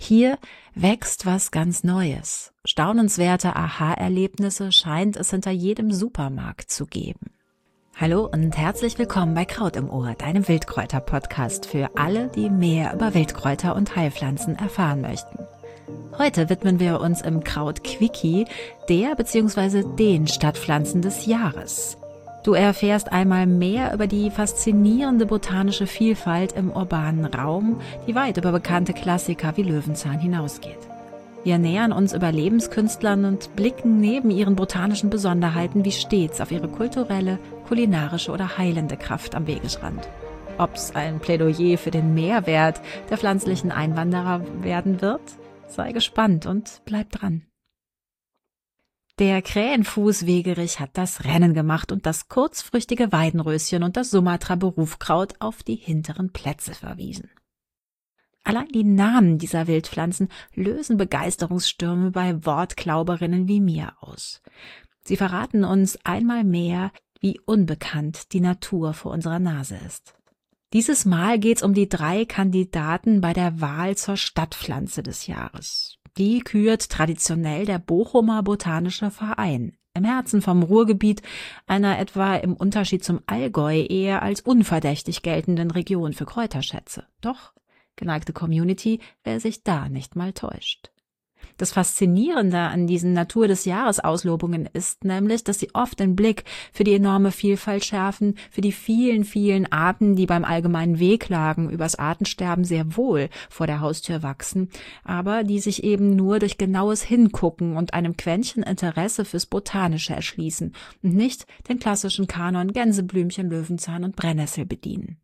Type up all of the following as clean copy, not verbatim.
Hier wächst was ganz Neues. Staunenswerte Aha-Erlebnisse scheint es hinter jedem Supermarkt zu geben. Hallo und herzlich willkommen bei Kraut im Ohr, deinem Wildkräuter-Podcast für alle, die mehr über Wildkräuter und Heilpflanzen erfahren möchten. Heute widmen wir uns im Kraut-Quickie der bzw. den Stadtpflanzen des Jahres. Du erfährst einmal mehr über die faszinierende botanische Vielfalt im urbanen Raum, die weit über bekannte Klassiker wie Löwenzahn hinausgeht. Wir nähern uns Überlebenskünstlern und blicken neben ihren botanischen Besonderheiten wie stets auf ihre kulturelle, kulinarische oder heilende Kraft am Wegesrand. Ob's ein Plädoyer für den Mehrwert der pflanzlichen Einwanderer werden wird? Sei gespannt und bleib dran. Der Krähenfuß-Wegerich hat das Rennen gemacht und das kurzfrüchtige Weidenröschen und das Sumatra-Berufkraut auf die hinteren Plätze verwiesen. Allein die Namen dieser Wildpflanzen lösen Begeisterungsstürme bei Wortklauberinnen wie mir aus. Sie verraten uns einmal mehr, wie unbekannt die Natur vor unserer Nase ist. Dieses Mal geht's um die 3 Kandidaten bei der Wahl zur Stadtpflanze des Jahres. Die kürt traditionell der Bochumer Botanische Verein, im Herzen vom Ruhrgebiet, einer etwa im Unterschied zum Allgäu eher als unverdächtig geltenden Region für Kräuterschätze. Doch, geneigte Community, wer sich da nicht mal täuscht. Das Faszinierende an diesen Natur des Jahres Auslobungen ist nämlich, dass sie oft den Blick für die enorme Vielfalt schärfen, für die vielen, vielen Arten, die beim allgemeinen Wehklagen übers Artensterben sehr wohl vor der Haustür wachsen, aber die sich eben nur durch genaues Hingucken und einem Quäntchen Interesse fürs Botanische erschließen und nicht den klassischen Kanon Gänseblümchen, Löwenzahn und Brennnessel bedienen.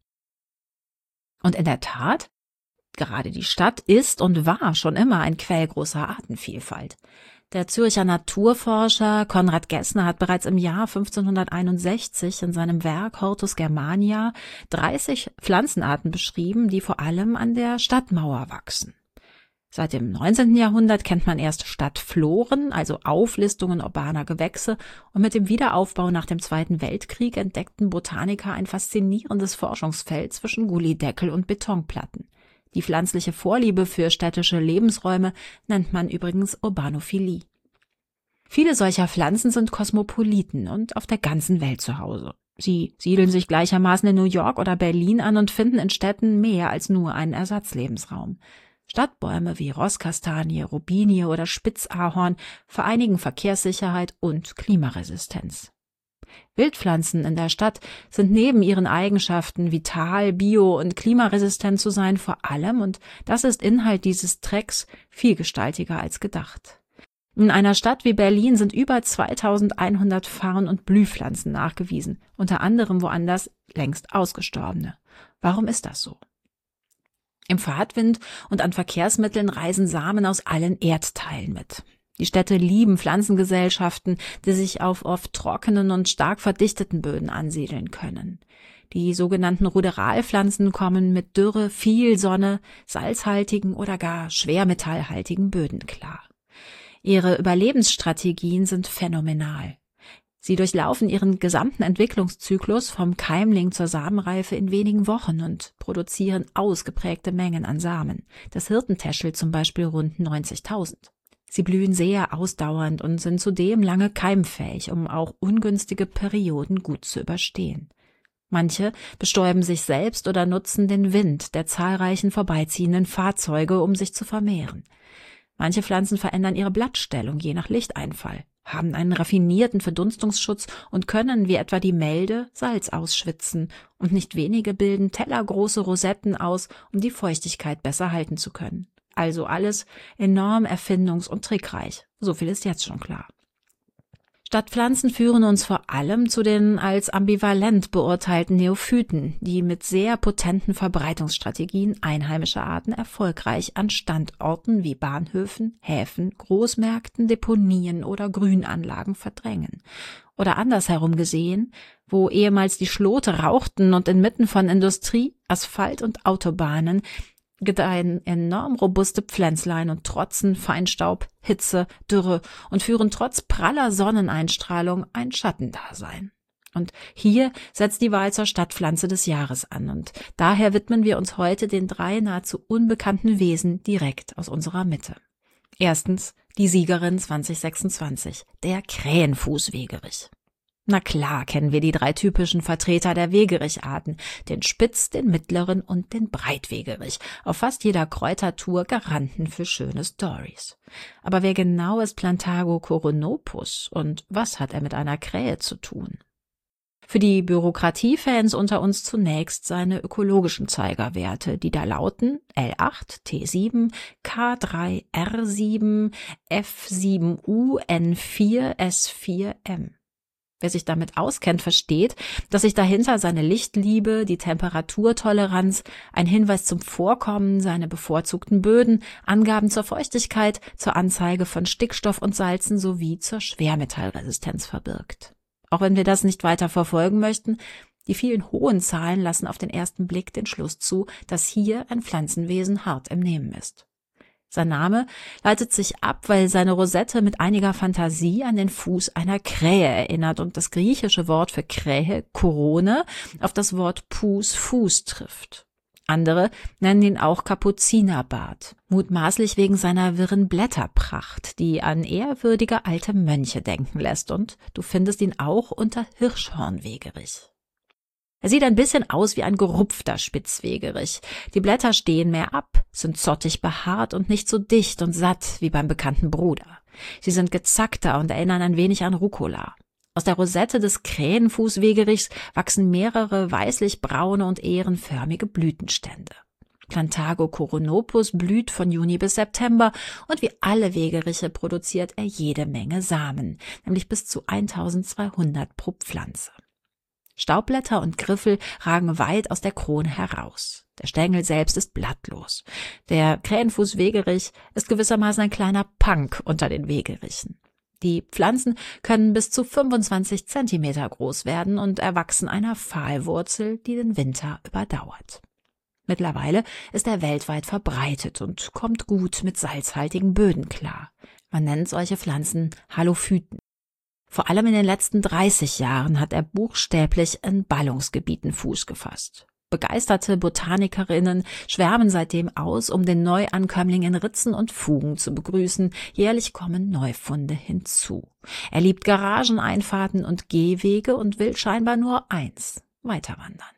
Und in der Tat, gerade die Stadt ist und war schon immer ein Quell großer Artenvielfalt. Der Zürcher Naturforscher Konrad Gessner hat bereits im Jahr 1561 in seinem Werk Hortus Germania 30 Pflanzenarten beschrieben, die vor allem an der Stadtmauer wachsen. Seit dem 19. Jahrhundert kennt man erst Stadtfloren, also Auflistungen urbaner Gewächse, und mit dem Wiederaufbau nach dem Zweiten Weltkrieg entdeckten Botaniker ein faszinierendes Forschungsfeld zwischen Gullydeckel und Betonplatten. Die pflanzliche Vorliebe für städtische Lebensräume nennt man übrigens Urbanophilie. Viele solcher Pflanzen sind Kosmopoliten und auf der ganzen Welt zu Hause. Sie siedeln sich gleichermaßen in New York oder Berlin an und finden in Städten mehr als nur einen Ersatzlebensraum. Stadtbäume wie Rosskastanie, Robinie oder Spitzahorn vereinigen Verkehrssicherheit und Klimaresistenz. Wildpflanzen in der Stadt sind neben ihren Eigenschaften, vital, bio und klimaresistent zu sein, vor allem, und das ist Inhalt dieses Tracks, vielgestaltiger als gedacht. In einer Stadt wie Berlin sind über 2100 Farn- und Blühpflanzen nachgewiesen, unter anderem woanders längst ausgestorbene. Warum ist das so? Im Fahrtwind und an Verkehrsmitteln reisen Samen aus allen Erdteilen mit. Die Städte lieben Pflanzengesellschaften, die sich auf oft trockenen und stark verdichteten Böden ansiedeln können. Die sogenannten Ruderalpflanzen kommen mit Dürre, viel Sonne, salzhaltigen oder gar schwermetallhaltigen Böden klar. Ihre Überlebensstrategien sind phänomenal. Sie durchlaufen ihren gesamten Entwicklungszyklus vom Keimling zur Samenreife in wenigen Wochen und produzieren ausgeprägte Mengen an Samen. Das Hirtentäschel zum Beispiel rund 90.000. Sie blühen sehr ausdauernd und sind zudem lange keimfähig, um auch ungünstige Perioden gut zu überstehen. Manche bestäuben sich selbst oder nutzen den Wind der zahlreichen vorbeiziehenden Fahrzeuge, um sich zu vermehren. Manche Pflanzen verändern ihre Blattstellung je nach Lichteinfall, haben einen raffinierten Verdunstungsschutz und können, wie etwa die Melde, Salz ausschwitzen, und nicht wenige bilden tellergroße Rosetten aus, um die Feuchtigkeit besser halten zu können. Also alles enorm erfindungs- und trickreich. So viel ist jetzt schon klar. Stadtpflanzen führen uns vor allem zu den als ambivalent beurteilten Neophyten, die mit sehr potenten Verbreitungsstrategien einheimischer Arten erfolgreich an Standorten wie Bahnhöfen, Häfen, Großmärkten, Deponien oder Grünanlagen verdrängen. Oder andersherum gesehen, wo ehemals die Schlote rauchten und inmitten von Industrie, Asphalt und Autobahnen gedeihen enorm robuste Pflänzlein und trotzen Feinstaub, Hitze, Dürre und führen trotz praller Sonneneinstrahlung ein Schattendasein. Und hier setzt die Wahl zur Stadtpflanze des Jahres an. Und daher widmen wir uns heute den 3 nahezu unbekannten Wesen direkt aus unserer Mitte. Erstens die Siegerin 2026, der Krähenfußwegerich. Na klar kennen wir die 3 typischen Vertreter der Wegericharten, den Spitz-, den mittleren und den Breitwegerich. Auf fast jeder Kräutertour Garanten für schöne Stories. Aber wer genau ist Plantago coronopus und was hat er mit einer Krähe zu tun? Für die Bürokratiefans unter uns zunächst seine ökologischen Zeigerwerte, die da lauten L8, T7, K3, R7, F7U, N4, S4M. Wer sich damit auskennt, versteht, dass sich dahinter seine Lichtliebe, die Temperaturtoleranz, ein Hinweis zum Vorkommen, seine bevorzugten Böden, Angaben zur Feuchtigkeit, zur Anzeige von Stickstoff und Salzen sowie zur Schwermetallresistenz verbirgt. Auch wenn wir das nicht weiter verfolgen möchten, die vielen hohen Zahlen lassen auf den ersten Blick den Schluss zu, dass hier ein Pflanzenwesen hart im Nehmen ist. Sein Name leitet sich ab, weil seine Rosette mit einiger Fantasie an den Fuß einer Krähe erinnert und das griechische Wort für Krähe, Korone, auf das Wort Pus, Fuß trifft. Andere nennen ihn auch Kapuzinerbart, mutmaßlich wegen seiner wirren Blätterpracht, die an ehrwürdige alte Mönche denken lässt, und du findest ihn auch unter Hirschhornwegerich. Er sieht ein bisschen aus wie ein gerupfter Spitzwegerich. Die Blätter stehen mehr ab, sind zottig behaart und nicht so dicht und satt wie beim bekannten Bruder. Sie sind gezackter und erinnern ein wenig an Rucola. Aus der Rosette des Krähenfußwegerichs wachsen mehrere weißlich-braune und ährenförmige Blütenstände. Plantago coronopus blüht von Juni bis September und wie alle Wegeriche produziert er jede Menge Samen, nämlich bis zu 1200 pro Pflanze. Staubblätter und Griffel ragen weit aus der Krone heraus. Der Stängel selbst ist blattlos. Der Krähenfußwegerich ist gewissermaßen ein kleiner Punk unter den Wegerichen. Die Pflanzen können bis zu 25 Zentimeter groß werden und erwachsen einer Pfahlwurzel, die den Winter überdauert. Mittlerweile ist er weltweit verbreitet und kommt gut mit salzhaltigen Böden klar. Man nennt solche Pflanzen Halophyten. Vor allem in den letzten 30 Jahren hat er buchstäblich in Ballungsgebieten Fuß gefasst. Begeisterte Botanikerinnen schwärmen seitdem aus, um den Neuankömmling in Ritzen und Fugen zu begrüßen. Jährlich kommen Neufunde hinzu. Er liebt Garageneinfahrten und Gehwege und will scheinbar nur eins: weiterwandern.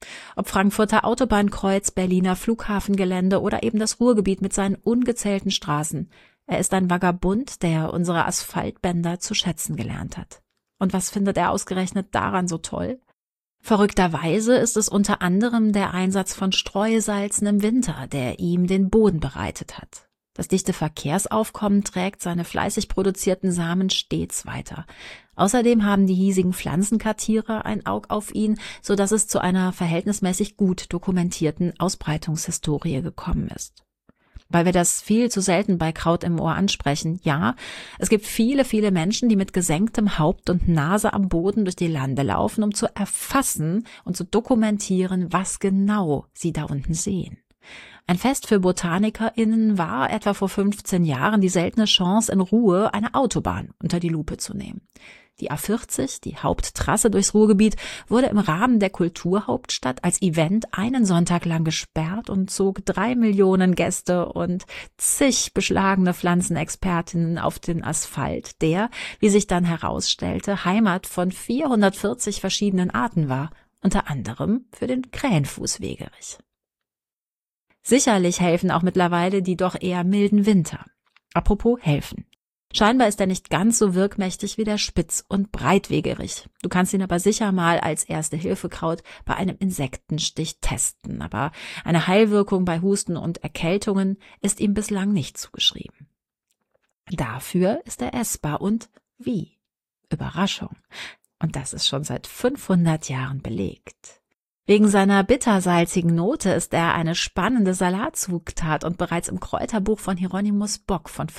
Ob Frankfurter Autobahnkreuz, Berliner Flughafengelände oder eben das Ruhrgebiet mit seinen ungezählten Straßen. Er ist ein Vagabund, der unsere Asphaltbänder zu schätzen gelernt hat. Und was findet er ausgerechnet daran so toll? Verrückterweise ist es unter anderem der Einsatz von Streusalzen im Winter, der ihm den Boden bereitet hat. Das dichte Verkehrsaufkommen trägt seine fleißig produzierten Samen stets weiter. Außerdem haben die hiesigen Pflanzenkartierer ein Auge auf ihn, sodass es zu einer verhältnismäßig gut dokumentierten Ausbreitungshistorie gekommen ist. Weil wir das viel zu selten bei Kraut im Ohr ansprechen. Ja, es gibt viele, viele Menschen, die mit gesenktem Haupt und Nase am Boden durch die Lande laufen, um zu erfassen und zu dokumentieren, was genau sie da unten sehen. Ein Fest für BotanikerInnen war etwa vor 15 Jahren die seltene Chance, in Ruhe eine Autobahn unter die Lupe zu nehmen. Die A40, die Haupttrasse durchs Ruhrgebiet, wurde im Rahmen der Kulturhauptstadt als Event einen Sonntag lang gesperrt und zog 3 Millionen Gäste und zig beschlagene Pflanzenexpertinnen auf den Asphalt, der, wie sich dann herausstellte, Heimat von 440 verschiedenen Arten war, unter anderem für den Krähenfußwegerich. Sicherlich helfen auch mittlerweile die doch eher milden Winter. Apropos helfen. Scheinbar ist er nicht ganz so wirkmächtig wie der Spitz- und Breitwegerich. Du kannst ihn aber sicher mal als Erste-Hilfe-Kraut bei einem Insektenstich testen. Aber eine Heilwirkung bei Husten und Erkältungen ist ihm bislang nicht zugeschrieben. Dafür ist er essbar und wie? Überraschung. Und das ist schon seit 500 Jahren belegt. Wegen seiner bittersalzigen Note ist er eine spannende Salatzugtat und bereits im Kräuterbuch von Hieronymus Bock von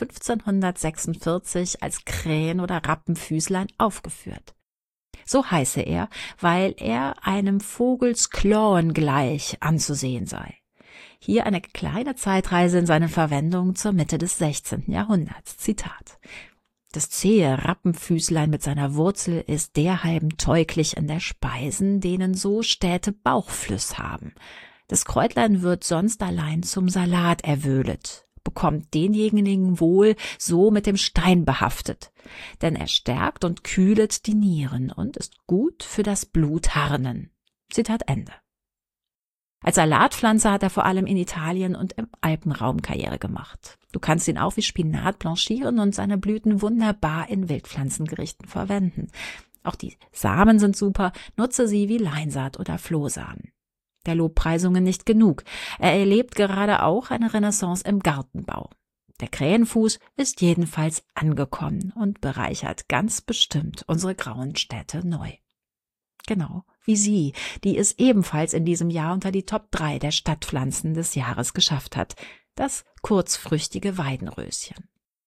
1546 als Krähen- oder Rappenfüßlein aufgeführt. So heiße er, weil er einem Vogelsklauen gleich anzusehen sei. Hier eine kleine Zeitreise in seine Verwendung zur Mitte des 16. Jahrhunderts. Zitat: Das zähe Rappenfüßlein mit seiner Wurzel ist derhalben teuglich in der Speisen, denen so Städte Bauchflüss haben. Das Kräutlein wird sonst allein zum Salat erwöhlet, bekommt denjenigen wohl so mit dem Stein behaftet, denn er stärkt und kühlet die Nieren und ist gut für das Blutharnen. Zitat Ende. Als Salatpflanze hat er vor allem in Italien und im Alpenraum Karriere gemacht. Du kannst ihn auch wie Spinat blanchieren und seine Blüten wunderbar in Wildpflanzengerichten verwenden. Auch die Samen sind super, nutze sie wie Leinsaat oder Flohsamen. Der Lobpreisungen nicht genug. Er erlebt gerade auch eine Renaissance im Gartenbau. Der Krähenfuß ist jedenfalls angekommen und bereichert ganz bestimmt unsere grauen Städte neu. Genau wie sie, die es ebenfalls in diesem Jahr unter die Top 3 der Stadtpflanzen des Jahres geschafft hat, das kurzfrüchtige Weidenröschen.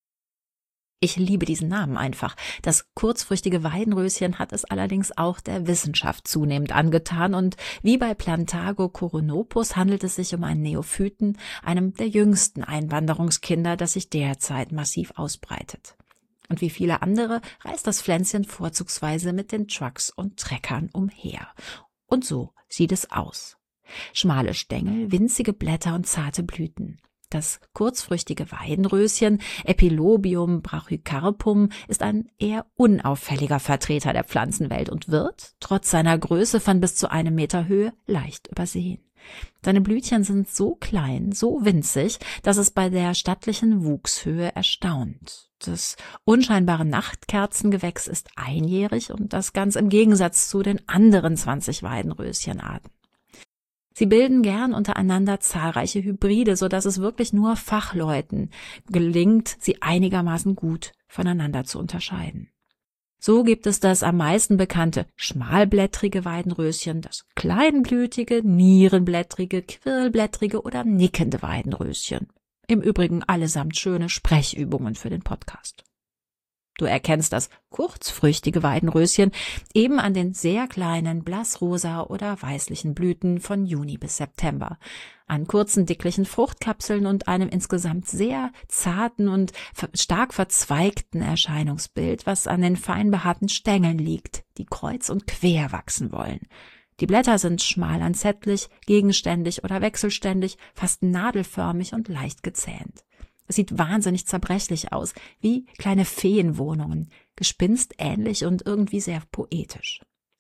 Ich liebe diesen Namen einfach. Das kurzfrüchtige Weidenröschen hat es allerdings auch der Wissenschaft zunehmend angetan und wie bei Plantago coronopus handelt es sich um einen Neophyten, einem der jüngsten Einwanderungskinder, das sich derzeit massiv ausbreitet. Und wie viele andere reist das Pflänzchen vorzugsweise mit den Trucks und Treckern umher. Und so sieht es aus. Schmale Stängel, winzige Blätter und zarte Blüten. Das kurzfrüchtige Weidenröschen, Epilobium brachycarpum, ist ein eher unauffälliger Vertreter der Pflanzenwelt und wird, trotz seiner Größe von bis zu 1 Meter Höhe, leicht übersehen. Seine Blütchen sind so klein, so winzig, dass es bei der stattlichen Wuchshöhe erstaunt. Das unscheinbare Nachtkerzengewächs ist einjährig und das ganz im Gegensatz zu den anderen 20 Weidenröschenarten. Sie bilden gern untereinander zahlreiche Hybride, sodass es wirklich nur Fachleuten gelingt, sie einigermaßen gut voneinander zu unterscheiden. So gibt es das am meisten bekannte schmalblättrige Weidenröschen, das kleinblütige, nierenblättrige, quirlblättrige oder nickende Weidenröschen. Im Übrigen allesamt schöne Sprechübungen für den Podcast. Du erkennst das kurzfrüchtige Weidenröschen eben an den sehr kleinen blassrosa oder weißlichen Blüten von Juni bis September, an kurzen, dicklichen Fruchtkapseln und einem insgesamt sehr zarten und stark verzweigten Erscheinungsbild, was an den fein behaarten Stängeln liegt, die kreuz und quer wachsen wollen. Die Blätter sind schmal lanzettlich, gegenständig oder wechselständig, fast nadelförmig und leicht gezähnt. Es sieht wahnsinnig zerbrechlich aus, wie kleine Feenwohnungen, gespinstähnlich und irgendwie sehr poetisch.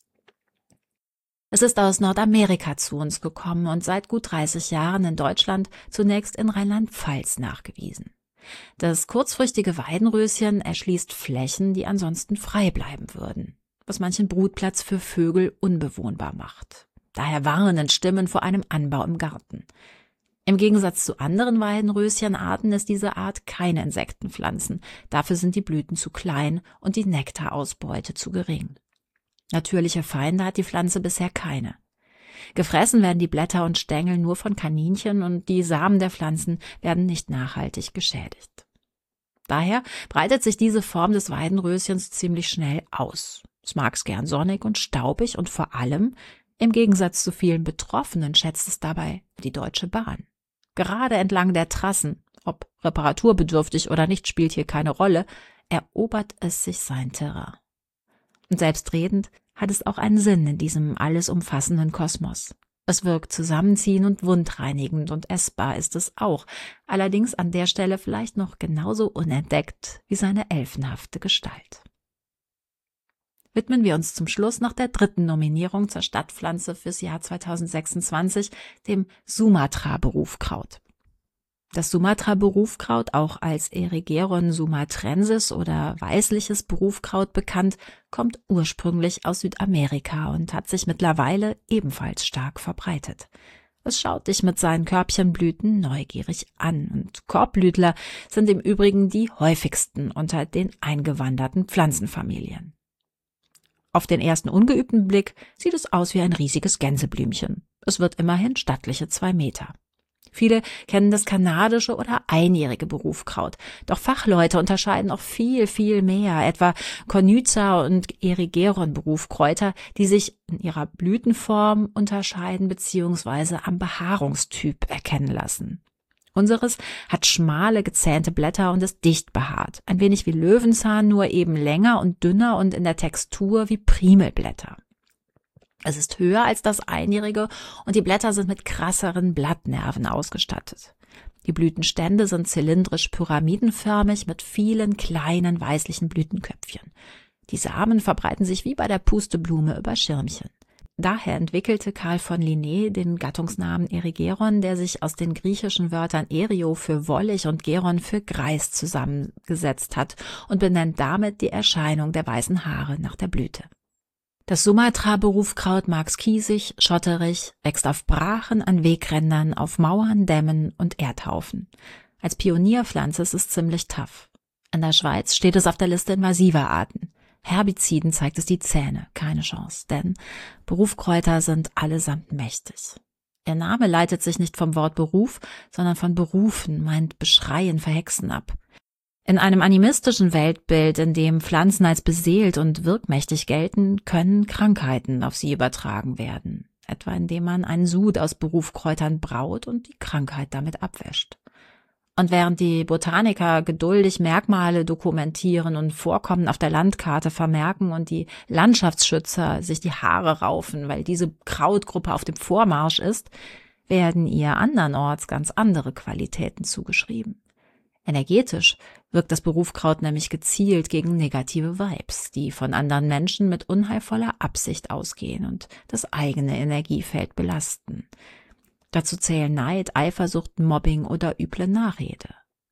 Es ist aus Nordamerika zu uns gekommen und seit gut 30 Jahren in Deutschland, zunächst in Rheinland-Pfalz nachgewiesen. Das kurzfrüchtige Weidenröschen erschließt Flächen, die ansonsten frei bleiben würden, was manchen Brutplatz für Vögel unbewohnbar macht. Daher warnen Stimmen vor einem Anbau im Garten. Im Gegensatz zu anderen Weidenröschenarten ist diese Art keine Insektenpflanzen. Dafür sind die Blüten zu klein und die Nektarausbeute zu gering. Natürliche Feinde hat die Pflanze bisher keine. Gefressen werden die Blätter und Stängel nur von Kaninchen und die Samen der Pflanzen werden nicht nachhaltig geschädigt. Daher breitet sich diese Form des Weidenröschens ziemlich schnell aus. Es mag es gern sonnig und staubig und vor allem, im Gegensatz zu vielen Betroffenen, schätzt es dabei die Deutsche Bahn. Gerade entlang der Trassen, ob reparaturbedürftig oder nicht, spielt hier keine Rolle, erobert es sich sein Terrain. Und selbstredend hat es auch einen Sinn in diesem alles umfassenden Kosmos. Es wirkt zusammenziehend und wundreinigend und essbar ist es auch, allerdings an der Stelle vielleicht noch genauso unentdeckt wie seine elfenhafte Gestalt. Widmen wir uns zum Schluss noch der 3. Nominierung zur Stadtpflanze fürs Jahr 2026, dem Sumatra-Berufkraut. Das Sumatra-Berufkraut, auch als Erigeron sumatrensis oder weißliches Berufkraut bekannt, kommt ursprünglich aus Südamerika und hat sich mittlerweile ebenfalls stark verbreitet. Es schaut dich mit seinen Körbchenblüten neugierig an und Korbblütler sind im Übrigen die häufigsten unter den eingewanderten Pflanzenfamilien. Auf den ersten ungeübten Blick sieht es aus wie ein riesiges Gänseblümchen. Es wird immerhin stattliche 2 Meter. Viele kennen das kanadische oder einjährige Berufkraut. Doch Fachleute unterscheiden auch viel, viel mehr, etwa Cornyza und Erigeron-Berufkräuter, die sich in ihrer Blütenform unterscheiden bzw. am Behaarungstyp erkennen lassen. Unseres hat schmale, gezähnte Blätter und ist dicht behaart. Ein wenig wie Löwenzahn, nur eben länger und dünner und in der Textur wie Primelblätter. Es ist höher als das Einjährige und die Blätter sind mit krasseren Blattnerven ausgestattet. Die Blütenstände sind zylindrisch-pyramidenförmig mit vielen kleinen weißlichen Blütenköpfchen. Die Samen verbreiten sich wie bei der Pusteblume über Schirmchen. Daher entwickelte Carl von Linné den Gattungsnamen Erigeron, der sich aus den griechischen Wörtern Erio für wollig und Geron für Greis zusammengesetzt hat und benennt damit die Erscheinung der weißen Haare nach der Blüte. Das Sumatra-Berufkraut mag kiesig, schotterig, wächst auf Brachen, an Wegrändern, auf Mauern, Dämmen und Erdhaufen. Als Pionierpflanze ist es ziemlich tough. In der Schweiz steht es auf der Liste invasiver Arten. Herbiziden zeigt es die Zähne, keine Chance, denn Berufkräuter sind allesamt mächtig. Ihr Name leitet sich nicht vom Wort Beruf, sondern von berufen, meint beschreien, verhexen ab. In einem animistischen Weltbild, in dem Pflanzen als beseelt und wirkmächtig gelten, können Krankheiten auf sie übertragen werden, etwa indem man einen Sud aus Berufkräutern braut und die Krankheit damit abwäscht. Und während die Botaniker geduldig Merkmale dokumentieren und Vorkommen auf der Landkarte vermerken und die Landschaftsschützer sich die Haare raufen, weil diese Krautgruppe auf dem Vormarsch ist, werden ihr andernorts ganz andere Qualitäten zugeschrieben. Energetisch wirkt das Berufkraut nämlich gezielt gegen negative Vibes, die von anderen Menschen mit unheilvoller Absicht ausgehen und das eigene Energiefeld belasten. Dazu zählen Neid, Eifersucht, Mobbing oder üble Nachrede.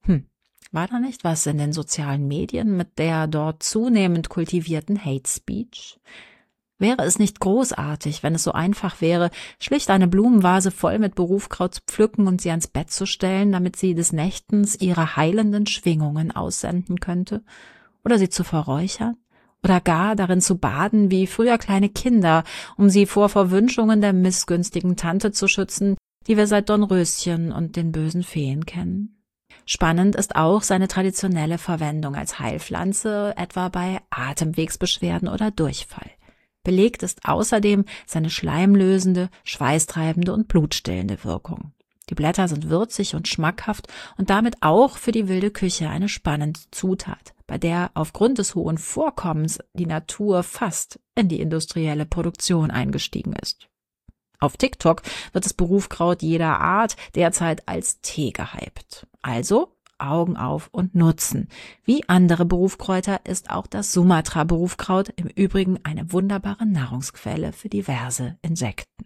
War da nicht was in den sozialen Medien mit der dort zunehmend kultivierten Hate Speech? Wäre es nicht großartig, wenn es so einfach wäre, schlicht eine Blumenvase voll mit Berufkraut zu pflücken und sie ans Bett zu stellen, damit sie des Nächtens ihre heilenden Schwingungen aussenden könnte? Oder sie zu verräuchern? Oder gar darin zu baden wie früher kleine Kinder, um sie vor Verwünschungen der missgünstigen Tante zu schützen, die wir seit Dornröschen und den bösen Feen kennen. Spannend ist auch seine traditionelle Verwendung als Heilpflanze, etwa bei Atemwegsbeschwerden oder Durchfall. Belegt ist außerdem seine schleimlösende, schweißtreibende und blutstillende Wirkung. Die Blätter sind würzig und schmackhaft und damit auch für die wilde Küche eine spannende Zutat, bei der aufgrund des hohen Vorkommens die Natur fast in die industrielle Produktion eingestiegen ist. Auf TikTok wird das Berufkraut jeder Art derzeit als Tee gehypt. Also Augen auf und nutzen. Wie andere Berufkräuter ist auch das Sumatra-Berufkraut im Übrigen eine wunderbare Nahrungsquelle für diverse Insekten.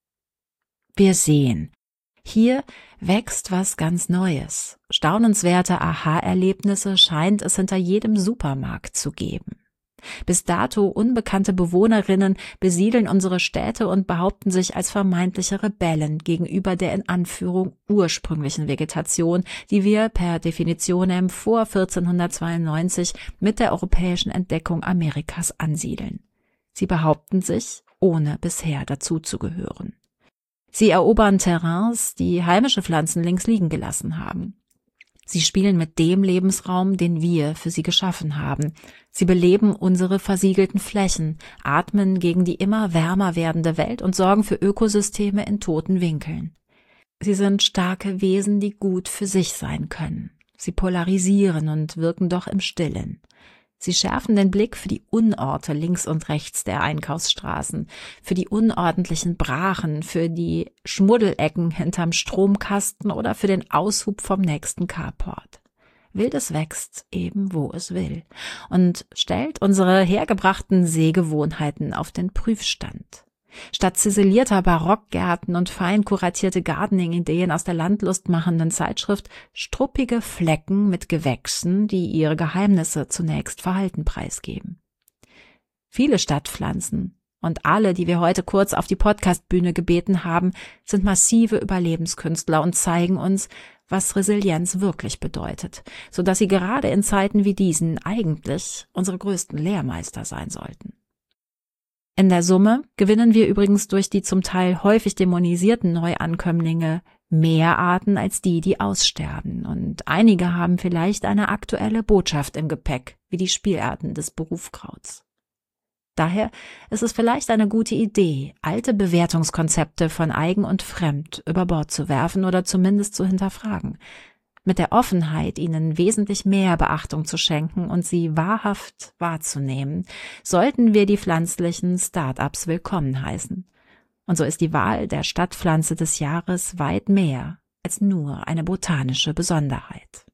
Wir sehen, hier wächst was ganz Neues. Staunenswerte Aha-Erlebnisse scheint es hinter jedem Supermarkt zu geben. Bis dato unbekannte Bewohnerinnen besiedeln unsere Städte und behaupten sich als vermeintliche Rebellen gegenüber der in Anführung ursprünglichen Vegetation, die wir per Definitionem vor 1492 mit der europäischen Entdeckung Amerikas ansiedeln. Sie behaupten sich, ohne bisher dazuzugehören. Sie erobern Terrains, die heimische Pflanzen links liegen gelassen haben. Sie spielen mit dem Lebensraum, den wir für sie geschaffen haben. Sie beleben unsere versiegelten Flächen, atmen gegen die immer wärmer werdende Welt und sorgen für Ökosysteme in toten Winkeln. Sie sind starke Wesen, die gut für sich sein können. Sie polarisieren und wirken doch im Stillen. Sie schärfen den Blick für die Unorte links und rechts der Einkaufsstraßen, für die unordentlichen Brachen, für die Schmuddelecken hinterm Stromkasten oder für den Aushub vom nächsten Carport. Wildes wächst eben, wo es will und stellt unsere hergebrachten Sehgewohnheiten auf den Prüfstand. Statt ziselierter Barockgärten und fein kuratierte Gardening-Ideen aus der landlustmachenden Zeitschrift struppige Flecken mit Gewächsen, die ihre Geheimnisse zunächst verhalten preisgeben. Viele Stadtpflanzen und alle, die wir heute kurz auf die Podcastbühne gebeten haben, sind massive Überlebenskünstler und zeigen uns, was Resilienz wirklich bedeutet, sodass sie gerade in Zeiten wie diesen eigentlich unsere größten Lehrmeister sein sollten. In der Summe gewinnen wir übrigens durch die zum Teil häufig dämonisierten Neuankömmlinge mehr Arten als die, die aussterben. Und einige haben vielleicht eine aktuelle Botschaft im Gepäck, wie die Spielarten des Berufkrauts. Daher ist es vielleicht eine gute Idee, alte Bewertungskonzepte von eigen und fremd über Bord zu werfen oder zumindest zu hinterfragen, mit der Offenheit, ihnen wesentlich mehr Beachtung zu schenken und sie wahrhaft wahrzunehmen, sollten wir die pflanzlichen Start-ups willkommen heißen. Und so ist die Wahl der Stadtpflanze des Jahres weit mehr als nur eine botanische Besonderheit.